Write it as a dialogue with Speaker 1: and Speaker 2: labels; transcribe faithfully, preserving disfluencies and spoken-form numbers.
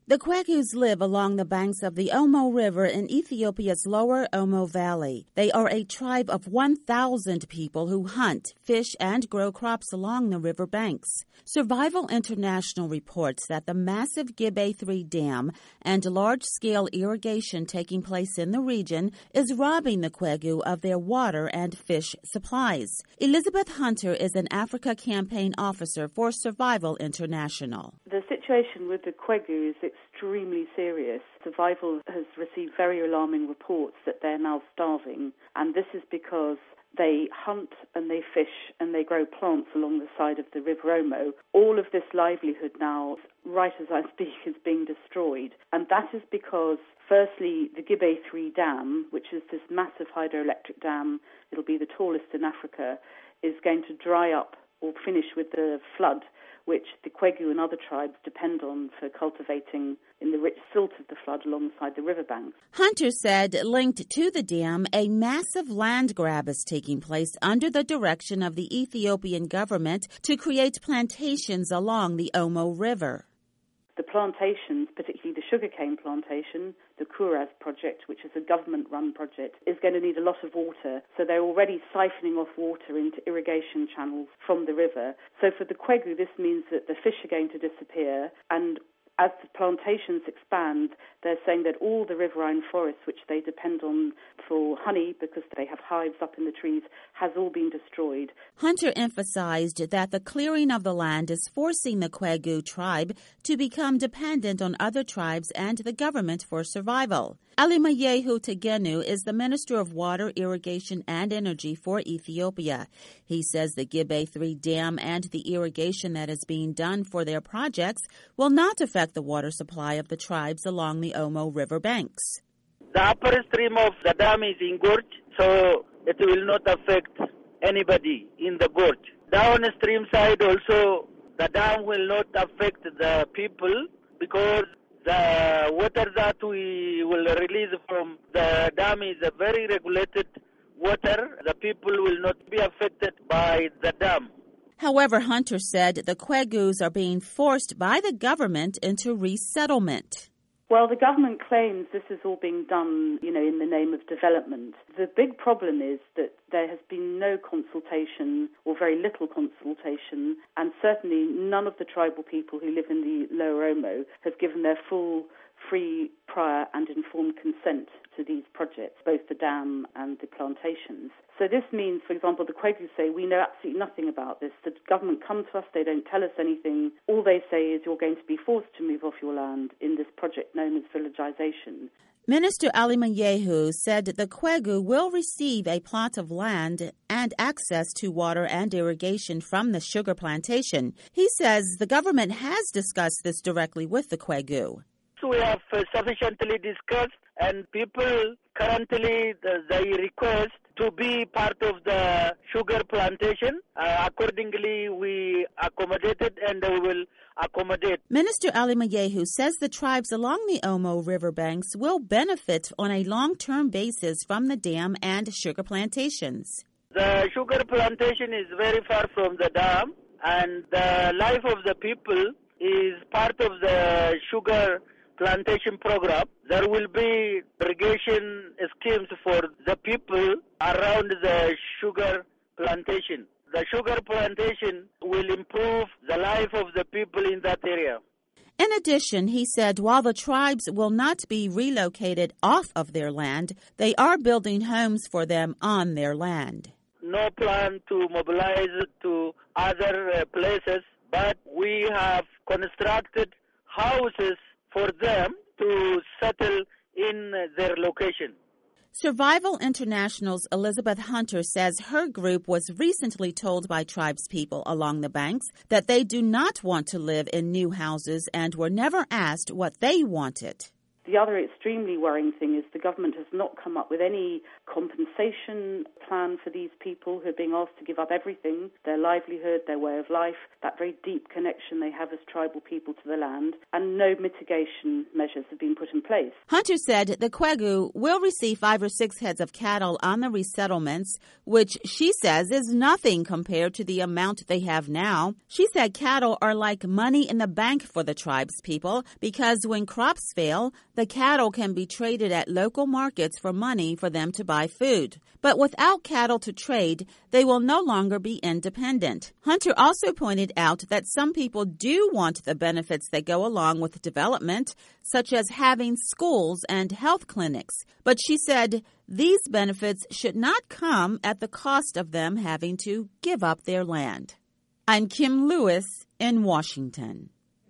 Speaker 1: The Kwekus live along the banks of the Omo River in Ethiopia's lower Omo Valley. They are a tribe of one thousand people who hunt, fish, and grow crops along the river banks. Survival International reports that the massive Gibe three Dam and large-scale irrigation taking place in the region is robbing the Kweku of their water and fish supplies. Elizabeth Hunter is an Africa campaign officer for Survival International.
Speaker 2: The situation with the Kweku is extremely serious. Survival has received very alarming reports that they're now starving, and this is because they hunt and they fish and they grow plants along the side of the River Omo. All of this livelihood now, right as I speak, is being destroyed, and that is because, firstly, the Gibe three Dam, which is this massive hydroelectric dam, it'll be the tallest in Africa, is going to dry up or finish with the flood, which the Kweku and other tribes depend on for cultivating in the rich silt of the flood alongside the riverbanks.
Speaker 1: Hunter said, linked to the dam, a massive land grab is taking place under the direction of the Ethiopian government to create plantations along the Omo River.
Speaker 2: The plantations, particularly the sugarcane plantation, the Kuraz project, which is a government-run project, is going to need a lot of water. So they're already siphoning off water into irrigation channels from the river. So for the Kweku, this means that the fish are going to disappear, and as the plantations expand, they're saying that all the riverine forests, which they depend on for honey because they have hives up in the trees, has all been destroyed.
Speaker 1: Hunter emphasized that the clearing of the land is forcing the Kweku tribe to become dependent on other tribes and the government for survival. Alimayehu Tegenu is the Minister of Water, Irrigation and Energy for Ethiopia. He says the Gibe three Dam and the irrigation that is being done for their projects will not affect the water supply of the tribes along the Omo River banks.
Speaker 3: The upper stream of the dam is in gorge, so it will not affect anybody in the gorge. Downstream side also, the dam will not affect the people because the water that we will release from the dam is a very regulated water. The people will not be affected by the dam.
Speaker 1: However, Hunter said the Kwekus are being forced by the government into resettlement.
Speaker 2: Well, the government claims this is all being done, you know, in the name of development. The big problem is that there has been no consultation or very little consultation, and certainly none of the tribal people who live in the Lower Omo have given their full, free, prior and informed consent to these projects, both the dam and the plantations. So this means, for example, the Kweku say, we know absolutely nothing about this. The government come to us, they don't tell us anything. All they say is you're going to be forced to move off your land in this project known as villagization.
Speaker 1: Minister Alimayehu said the Kweku will receive a plot of land and access to water and irrigation from the sugar plantation. He says the government has discussed this directly with the Kweku.
Speaker 3: We have uh, sufficiently discussed, and people currently uh, they request to be part of the sugar plantation. Uh, accordingly, we accommodated and we will accommodate.
Speaker 1: Minister Alimayehu says the tribes along the Omo riverbanks will benefit on a long-term basis from the dam and sugar plantations.
Speaker 3: The sugar plantation is very far from the dam, and the life of the people is part of the sugar plantation program. There will be irrigation schemes for the people around the sugar plantation. The sugar plantation will improve the life of the people in that area.
Speaker 1: In addition, he said while the tribes will not be relocated off of their land, they are building homes for them on their land.
Speaker 3: No plan to mobilize to other uh, places, but we have constructed houses for them to settle in their location.
Speaker 1: Survival International's Elizabeth Hunter says her group was recently told by tribespeople along the banks that they do not want to live in new houses and were never asked what they wanted.
Speaker 2: The other extremely worrying thing is the government has not come up with any compensation plan for these people who are being asked to give up everything, their livelihood, their way of life, that very deep connection they have as tribal people to the land, and no mitigation measures have been put in place.
Speaker 1: Hunter said the Kwegu will receive five or six heads of cattle on the resettlements, which she says is nothing compared to the amount they have now. She said cattle are like money in the bank for the tribe's people because when crops fail, the cattle can be traded at local markets for money for them to buy food. But without cattle to trade, they will no longer be independent. Hunter also pointed out that some people do want the benefits that go along with development, such as having schools and health clinics. But she said these benefits should not come at the cost of them having to give up their land. I'm Kim Lewis in Washington.